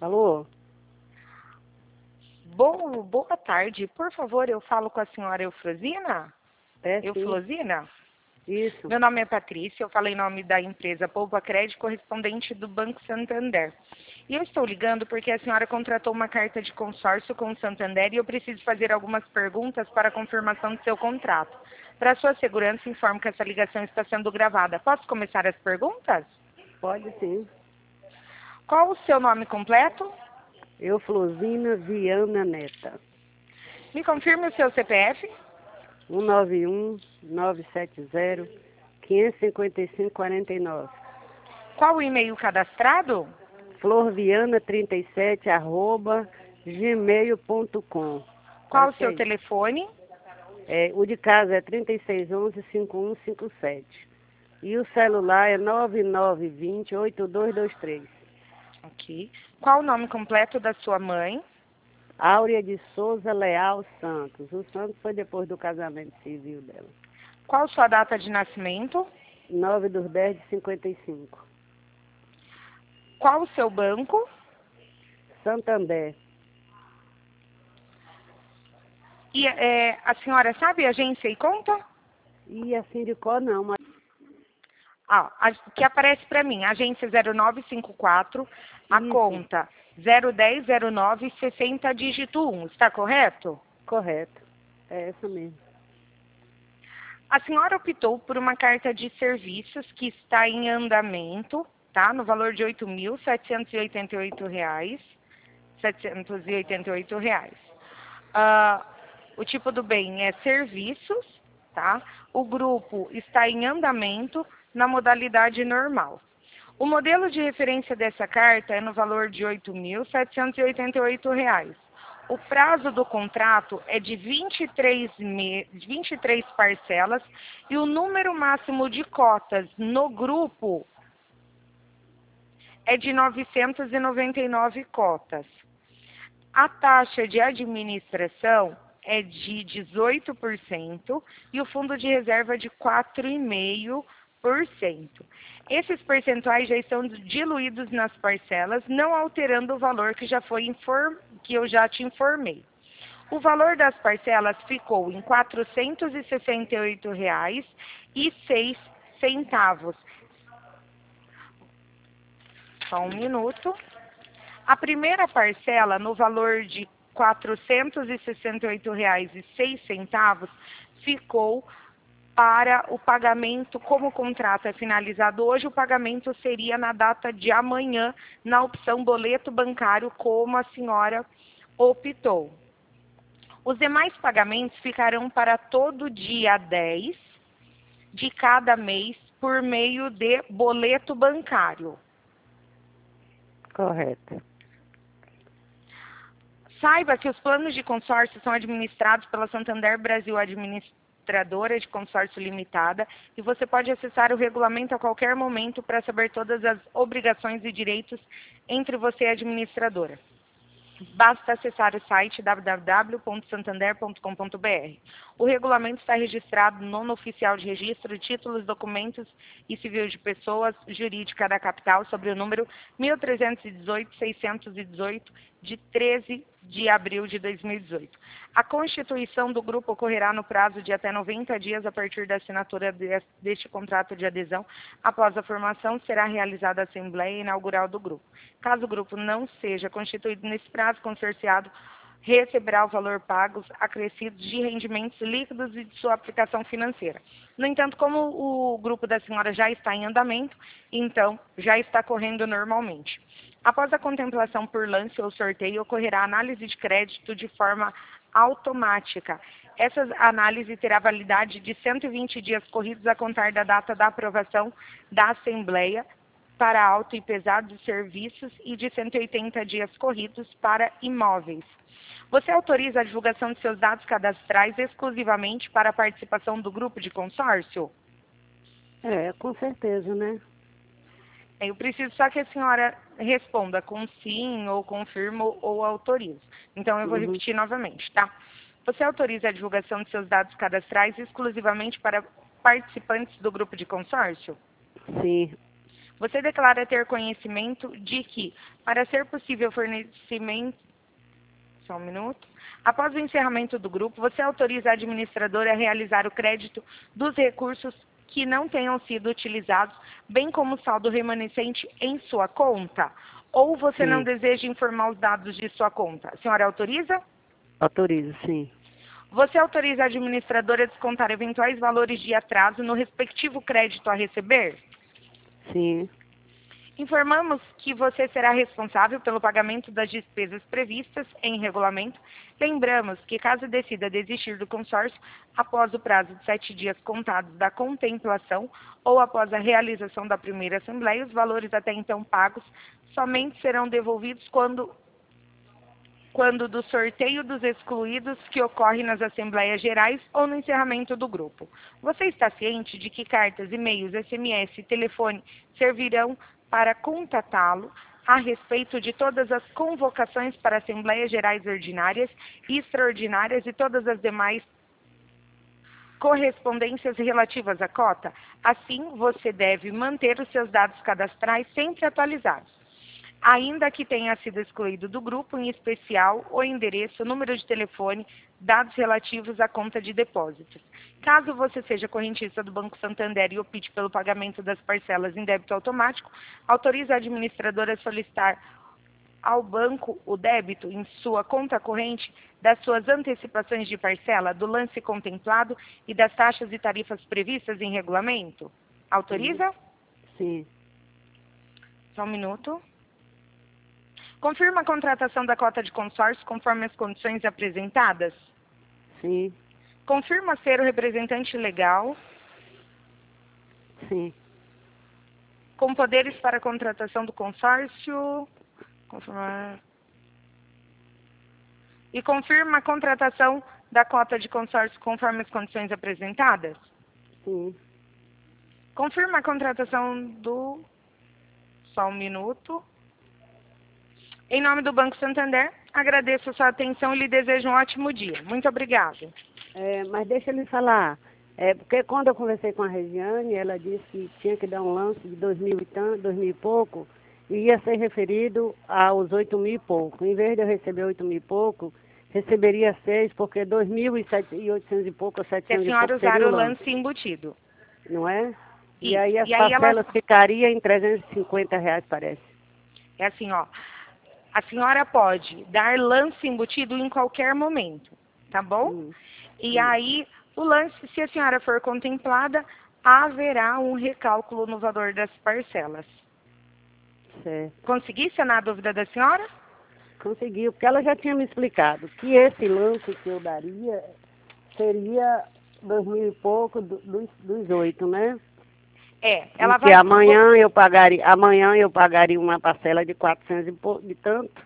Alô? Boa tarde. Por favor, eu falo com a senhora Eufrosina? É, sim. Eufrosina? Isso. Meu nome é Patrícia, eu falo em nome da empresa Poupa Crédito, correspondente do Banco Santander. E eu estou ligando porque a senhora contratou uma carta de consórcio com o Santander e eu preciso fazer algumas perguntas para a confirmação do seu contrato. Para sua segurança, informo que essa ligação está sendo gravada. Posso começar as perguntas? Pode sim. Qual o seu nome completo? Euflosina Viana Neta. Me confirme o seu CPF? 191-970-555-49. Qual o e-mail cadastrado? florviana37@gmail.com. Qual o Acho que é seu isso. telefone? O de casa é 3611-5157. E o celular é 9920-8223. Ok. Qual o nome completo da sua mãe? Áurea de Souza Leal Santos. O Santos foi depois do casamento civil dela. Qual sua data de nascimento? 9/10/55. Qual o seu banco? Santander. E a senhora sabe agência e conta? E assim de cor não, mas Que aparece para mim, agência 0954, a isso, conta 01009 60 dígito 1, está correto? correto. É essa mesmo. A senhora optou por uma carta de serviços que está em andamento, tá? No valor de R$ 8.788. R$ 788. O tipo do bem é serviços, tá? O grupo está em andamento na modalidade normal. O modelo de referência dessa carta é no valor de R$ 8.788. O prazo do contrato é de 23 parcelas e o número máximo de cotas no grupo é de 999 cotas. A taxa de administração é de 18% e o fundo de reserva de 4,5%. Esses percentuais já estão diluídos nas parcelas, não alterando o valor que eu já te informei. O valor das parcelas ficou em R$ 468,06. Só um minuto. A primeira parcela, no valor de R$ 468,06, ficou para o pagamento. Como o contrato é finalizado hoje, o pagamento seria na data de amanhã, na opção boleto bancário, como a senhora optou. Os demais pagamentos ficarão para todo dia 10 de cada mês, por meio de boleto bancário. Correto. Saiba que os planos de consórcio são administrados pela Santander Brasil Administradora de Consórcio Limitada e você pode acessar o regulamento a qualquer momento para saber todas as obrigações e direitos entre você e a administradora. Basta acessar o site www.santander.com.br. O regulamento está registrado no Oficial de Registro de Títulos, Documentos e Civil de Pessoas Jurídica da Capital, sobre o número 1318-618, de 13 de abril de 2018. A constituição do grupo ocorrerá no prazo de até 90 dias a partir da assinatura deste contrato de adesão. Após a formação, será realizada a Assembleia Inaugural do grupo. Caso o grupo não seja constituído nesse prazo, o consorciado receberá o valor pago acrescido de rendimentos líquidos e de sua aplicação financeira. No entanto, como o grupo da senhora já está em andamento, então já está correndo normalmente. Após a contemplação por lance ou sorteio, ocorrerá a análise de crédito de forma automática. Essa análise terá validade de 120 dias corridos a contar da data da aprovação da Assembleia para auto e pesado de serviços e de 180 dias corridos para imóveis. Você autoriza a divulgação de seus dados cadastrais exclusivamente para a participação do grupo de consórcio? Com certeza, né? Eu preciso só que a senhora responda com sim, ou confirmo, ou autorizo. Então, eu vou repetir novamente, tá? Você autoriza a divulgação de seus dados cadastrais exclusivamente para participantes do grupo de consórcio? Sim. Você declara ter conhecimento de que, para ser possível fornecimento... Só um minuto. Após o encerramento do grupo, você autoriza a administradora a realizar o crédito dos recursos que não tenham sido utilizados, bem como o saldo remanescente em sua conta? Ou você não Sim. deseja informar os dados de sua conta? A senhora autoriza? Autorizo, sim. Você autoriza a administradora a descontar eventuais valores de atraso no respectivo crédito a receber? Sim. Informamos que você será responsável pelo pagamento das despesas previstas em regulamento. Lembramos que, caso decida desistir do consórcio após o prazo de 7 dias contados da contemplação ou após a realização da primeira assembleia, os valores até então pagos somente serão devolvidos quando do sorteio dos excluídos que ocorre nas Assembleias Gerais ou no encerramento do grupo. Você está ciente de que cartas, e-mails, SMS e telefone servirão para contatá-lo a respeito de todas as convocações para Assembleias Gerais Ordinárias e Extraordinárias e todas as demais correspondências relativas à cota? Assim, você deve manter os seus dados cadastrais sempre atualizados, ainda que tenha sido excluído do grupo, em especial o endereço, número de telefone, dados relativos à conta de depósitos. Caso você seja correntista do Banco Santander e opte pelo pagamento das parcelas em débito automático, autorize a administradora a solicitar ao banco o débito em sua conta corrente das suas antecipações de parcela, do lance contemplado e das taxas e tarifas previstas em regulamento? Autoriza? Sim. Só um minuto. Confirma a contratação da cota de consórcio conforme as condições apresentadas? Sim. Confirma ser o representante legal, Sim. com poderes para a contratação do consórcio. Confirmar. E confirma a contratação da cota de consórcio conforme as condições apresentadas? Sim. Confirma a contratação do... Só um minuto. Em nome do Banco Santander, agradeço a sua atenção e lhe desejo um ótimo dia. Muito obrigada. Mas deixa ele falar. Porque quando eu conversei com a Regiane, ela disse que tinha que dar um lance de 2.000 e tanto, 2.000 e pouco, e ia ser referido aos 8.000 e pouco. Em vez de eu receber 8.000 e pouco, receberia 6, porque 2.800 e pouco, ou Se a 700 e senhora pouco usar seria o o lance, lance embutido. não é? E Isso. aí as E aí parcelas ficariam em R$ 350, parece. É assim, ó. A senhora pode dar lance embutido em qualquer momento, tá bom? E aí, o lance, se a senhora for contemplada, haverá um recálculo no valor das parcelas. Certo. Consegui sanar a dúvida da senhora? Conseguiu, porque ela já tinha me explicado que esse lance que eu daria seria 2.000 e pouco dos 8, né? Ela Porque vai... amanhã eu pagaria uma parcela de 400 e pouco, de tanto.